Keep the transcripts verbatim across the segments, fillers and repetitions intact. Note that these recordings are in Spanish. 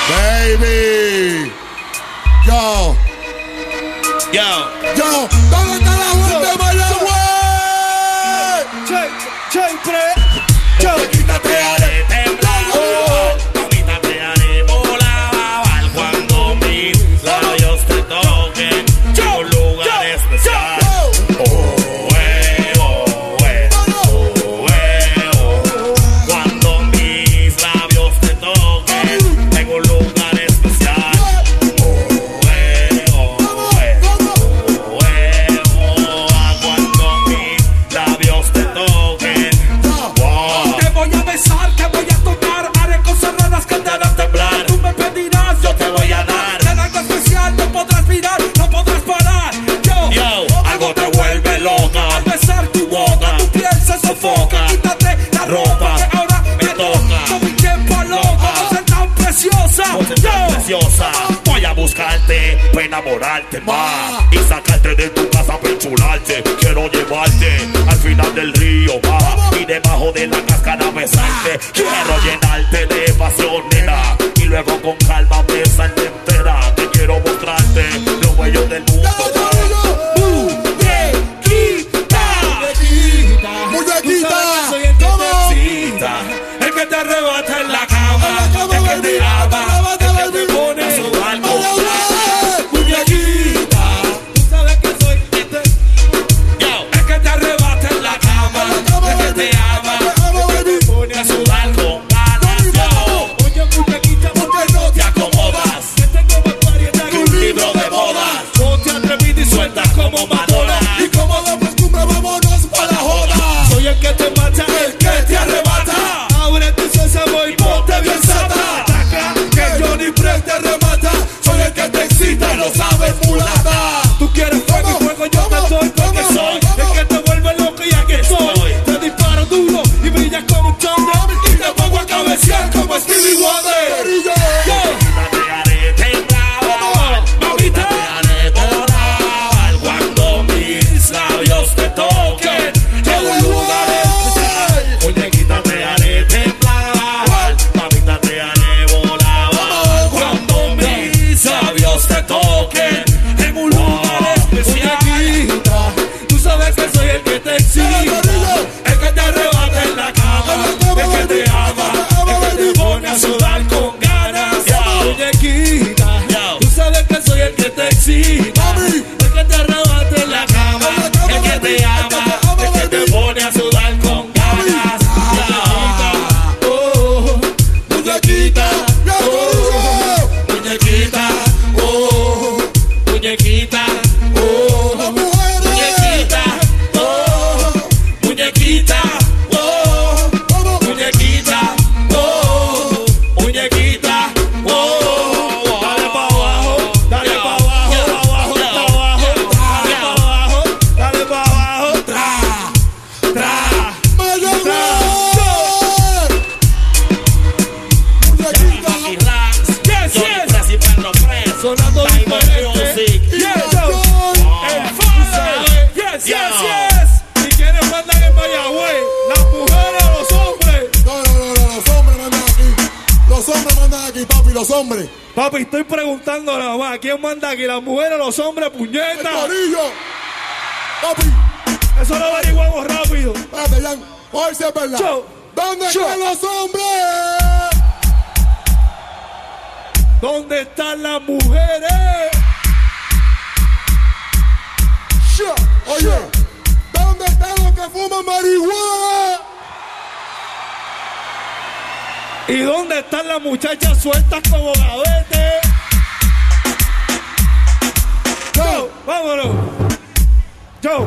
Baby. Yo. Yo. Yo. ¿Dónde está la gente de Mayagüez? Che, siempre. Yo. Quítate haré temblar. Mamita te haré volar. Cuando mis labios te toquen en un lugar especial. Oh, eh, oh, eh, oh, eh, oh. Cuando mis labios te toquen en un lugar especial. Oh, eh, oh, eh, oh, eh, oh. Cuando mis labios te toquen. Wow. Te voy a besar, te voy a tocar. Haré cosas raras que te harán temblar. Tú me pedirás, yo te voy a dar. En algo especial no podrás mirar, no podrás parar. Yo, Yo, algo te vuelve loca. al besar tu boca, tu piel se sofoca. Quítate la ropa, que ahora me toca. Con mi tiempo loco, no ser tan preciosa. No seas tan preciosa. Voy a buscarte, para enamorarte más y sacarte de tu casa para enchularte. Quiero llevarte al final del río más y debajo de la cáscara besarte. Quiero llenarte de pasión, nena, y luego con calma besarte entera. Te quiero mostrarte lo bello del mundo. Muñequita. Soy el que ¿Cómo? te excita, el que te arrebata en la cama, el que te ama, el que te pone a sudar con ganas. Muñequita, tú sabes que soy el que te, Yo, el que te arrebata en la cama, el que te ama, el que te pone a sudar con ganas. Yo, oye muñequita, ¿por qué no te acomodas? Que tengo más variedad que un libro de bodas. No te atrevido y sueltas como Madonna. Y como de costumbre, vámonos para la joda. Soy el que te mata, el que te arrebata. Abre tu sésamo y ponte bien sata. Ataca, que Johnny Press te remata. Soy el que te excita y lo sabes, mulata. Tú quieres fuego y fuego, yo te doy porque soy el que te vuelve loco y aquí estoy. Te disparo duro y brillas como un chonde. Y te pongo a cabecear como Stevie Wonder. Yo, te haré temblar. mamita, Te haré volar cuando mis labios te toquen en un lugar especial. Muñequita, te haré temblar. Mamita, te haré volar cuando mis labios te toquen en un lugar especial. Muñequita, tú sabes que soy el que te excita, el que te arrebata en la cama, el que te ama, el que te pone a sudar con ganas. Muñequita, tú sabes que soy el que te excita, el que te arrebata en la cama, el que te ama, el que te pone a sudar con ganas. Oh, muñequita, oh, muñequita, oh, muñequita, oh, Las mujeres. muñequita, oh, muñequita, oh, ¿Cómo? muñequita, oh, muñequita, oh, dale pa' abajo, dale pa' abajo, abajo, pa' abajo, dale pa' abajo, dale pa' abajo, tra, tra, Mayagüez. Muñequita. y Rax. Yes, Johnny yes. Press y Pedro Press. sonando Diamond diferente. Music. Yeah, Yo. el Fale. Yes, Yo. yes, yes. ¿Y quiénes mandan en Mayagüez? ¿Las mujeres o los hombres? No, no, no, no, los hombres mandan aquí. Los hombres mandan aquí, papi, los hombres. Papi, estoy preguntando nada más. ¿Quién manda aquí? ¿Las mujeres o los hombres, El puñeta? corillo. Papi, Eso lo averiguamos rápido. espérate, Jan. Hoy sí es verdad. Yo. ¿Dónde Yo. están los hombres? ¿Dónde están las mujeres? Yo. Oye, ¿dónde están los que fuman marihuana? ¿Y dónde están las muchachas sueltas como gavete? Yo, vámonos. Yo.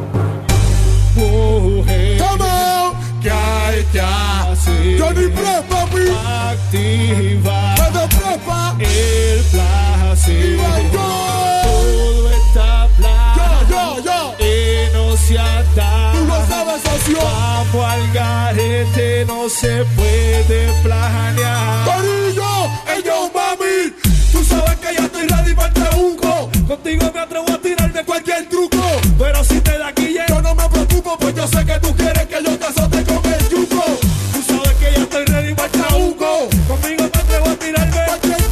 Mujer, Come on. ¿qué hay que hacer? Johnny Press, papi. Activa Pedro Prepa. el placer. Igual yo. Todo está blanco Yo, yo, yo. y no se anda. Tú lo sabes, socio. Vamos al garete, no se puede planear. Corillo, ellos, mami. Tú sabes que yo estoy ready para el trabuco. Contigo me atrevo a tirarme cualquier truco. Pero si te da guille, Yo no me preocupo, pues yo sé que tú quieres que yo te azote con el yuco. tú sabes que yo estoy ready para el trabuco. Conmigo me atrevo a tirarme Cualquier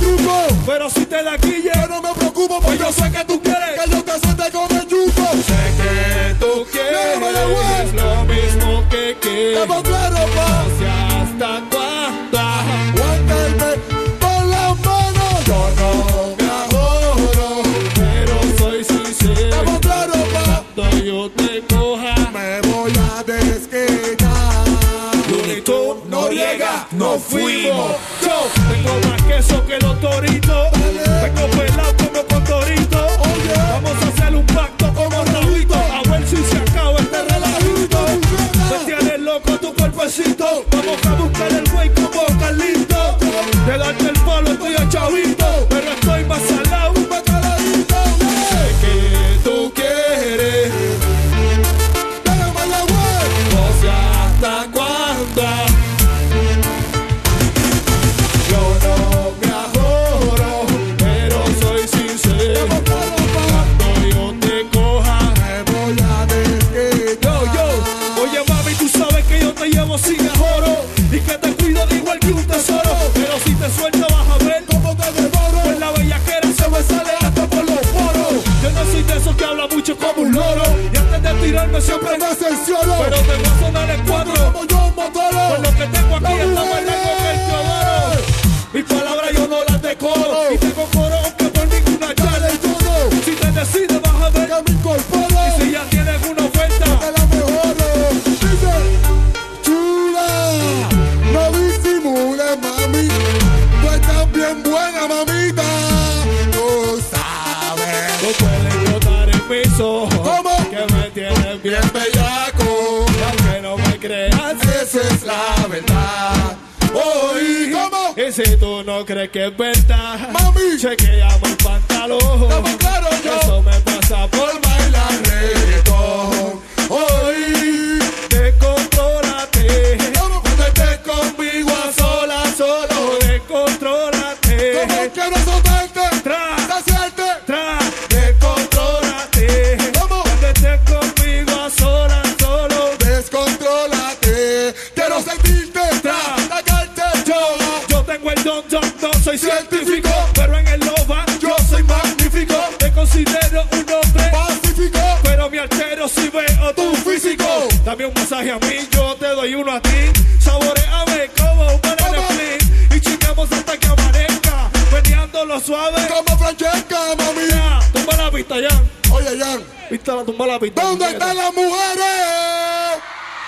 lloro, pero si te suelto vas a ver cómo te devoro. pues la bellaquera se me sale hasta por los poros. Yo no soy de esos que habla mucho como un loro, y antes de tirarme siempre Siempre me cercioro. pero te voy a sonar en cuatro. Como yo un motoro. Por lo que tengo aquí La esta mujer. verdad con el Teodoro. Mis palabras yo no las decoro, y tengo coro aunque por ninguna Dale llave. todo. Si te decides vas a ver, Que me incorporo. y si ya tienes una oferta, Que la mejoro. Dice, chula, no disimules, mami. Tú estás bien buena, mamita. Tú sabes. no puedes notar en mis ojos ¿Cómo? que me tienes bien Bien bellaco. y aunque no me creas, Esa es la verdad. Hoy, ¿cómo? y si tú no crees que es verdad, Mami. chequeamos el pantalón. Estamos claros, yo. Eso me pasa por Por bailar reggaetón. Hoy, descontrólate. ¿cómo? Cuando estés conmigo a solas, solo descontrólate. ¿Cómo quiero soltarte? Tra, Saciarte. tra, descontrólate. ¿Cómo? Cuando estés conmigo a solas, solo Descontrólate. Quiero sentirte. Tra. Sacarte. yo, yo tengo el don, don, don, soy científico, pero en el loba yo soy magnífico. Te considero un hombre, Pacífico. pero mi altero si veo tu físico. Dame un masaje a mí, yo te doy uno a ti. Saboreame como un banana split y chingamos hasta que amanezca, meneándolo suave. Como Francesca, mami. Ya, tumba la pista ya, Oye, Jan. pista la tumba la pista. ¿Dónde están las mujeres?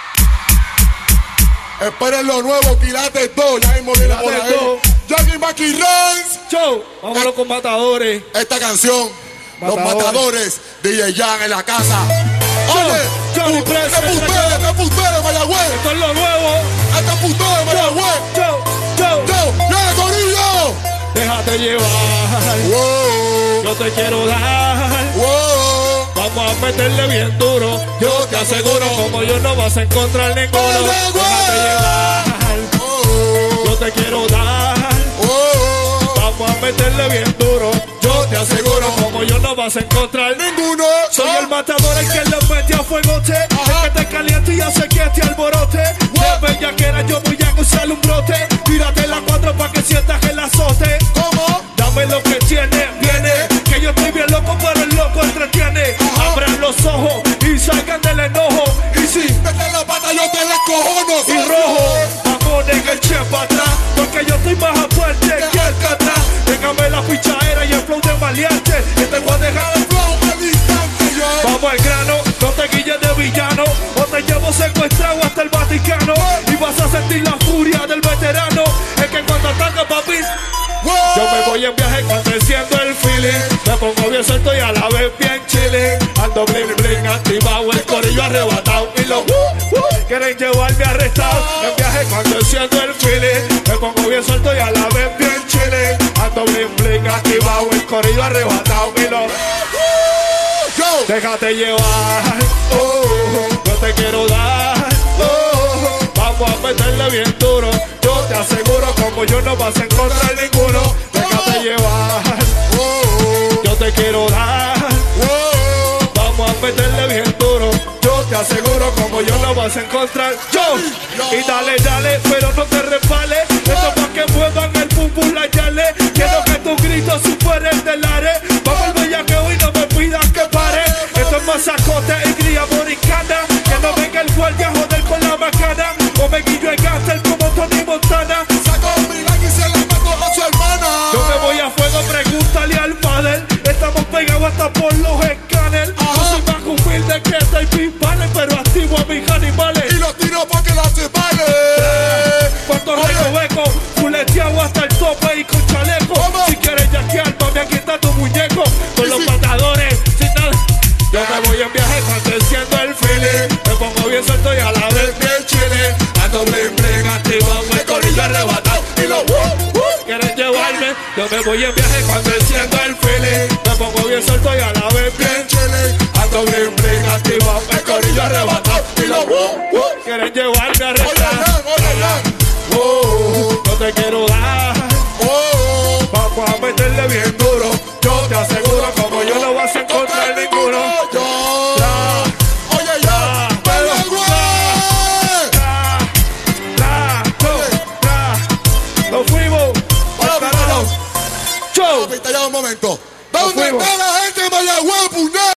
Esperen lo nuevo, Quilates dos. Ya mismo viene por Quilates ahí. dos. Jackie Mackie Runs. Show, vámonos con matadores. Esta canción, Los Matadores. Matadores, D J Jan en la casa. Johnny Oye, Press, este putero, este putero, Mayagüez. Esto es lo nuevo. Este putero de Mayagüez. Show, show, Yo, ¡viene Corillo! déjate llevar. Wow, Yo te quiero dar. wow. Vamos a meterle bien duro. Yo te aseguro, como yo no vas a encontrar ninguno. ¡Oye, güey! Déjate llevar. Oh, Yo te quiero dar. oh, Vamos a meterle bien duro. Yo te aseguro, como yo no vas a encontrar ninguno. Soy el matador, el que le mete a fuegote, Ajá. el que te calienta y hace que te alborote. De bellaquera yo voy a usar un brote. Tírate la cuatro pa' que sientas el azote. ¿Cómo? Dame lo que tiene, viene. Que yo estoy bien loco, pero el loco entretiene. Ajá. Abran los ojos y salgan del enojo. Y si Mete la pata, yo te descojono. y rojo, vamos en el che para atrás, porque yo estoy más fuerte que el catra. Déjame la pichadera y el flow de maleante. Que te voy a dejar El flow me distante yo. Vamos al grano, no te guilles de villano, o te llevo secuestrado hasta el Vaticano. Y vas a sentir la furia del veterano. Es que cuando ataca papi, Wow. yo me voy en viaje cuando enciendo el feeling. Me pongo bien suelto y a la vez bien chilling. Ando bling bling activado, el corillo arrebatado. Y los uh, uh, quieren llevarme arrestado. En viaje cuando enciendo el feeling. Me pongo bien suelto y a la vez bien chilling. Ando bling bling activado, el corillo arrebatado. Y los Yo. déjate llevar, oh, yo te quiero dar, oh, vamos a meterle bien duro. Yo te aseguro, como yo no vas a encontrar ninguno. Déjate llevar, Oh, yo te quiero dar, oh, vamos a meterle bien duro. Yo te aseguro, como yo no vas a encontrar. Yo, y dale, dale, pero no te resbales. Esto pa' que muevan el pum pum la yale. Quiero que tu grito supere el del are. Vamos al bellaqueo y no me pidas que pare. Esto es masacote y cría boricana. Que no venga el guardia a joder con la macana. O me guillo en Gastel como Tony Montana. sacó mi like y se la mató a su hermana. Yo me voy a fuego, pregúntale al padre. Estamos pegados hasta por los escáneres. Yo soy más humilde que este Pipale, pero activo a mis animales. Y los tiro porque la se vale. Puerto Oye. Rico beco, fuleteado hasta el tope y con chaleco. ¿Cómo? Si quieres yaquear, mami, aquí está tu muñeco. Con Y los si- matadores, sin nada. Yo me voy en viaje cuando enciendo el feeling. Me pongo bien suelto y a la vez bien chile. Ando bling bling activado, el corillo arrebatado. Y los uh, uh, quieren llevarme. Yo me voy en viaje cuando enciendo el feeling. Me pongo bien suelto y a la vez bien Bien chile. ando bling bling activado, el corillo arrebatado. Y los uh, uh, quieren llevarme a Oye, arrestar. Jan, oye, Jan. Oh, yo te quiero dar. Oh, Vamos a meterle bien duro. Yo te aseguro, como yo no vas a encontrar ninguno. yo. Tra, Oye, ya. Mayagüez. tra, tra, yo, tra. Los Show. Papi, te lleva un momento. ¿Dónde fuimos. está la gente de Mayagüez, puñet?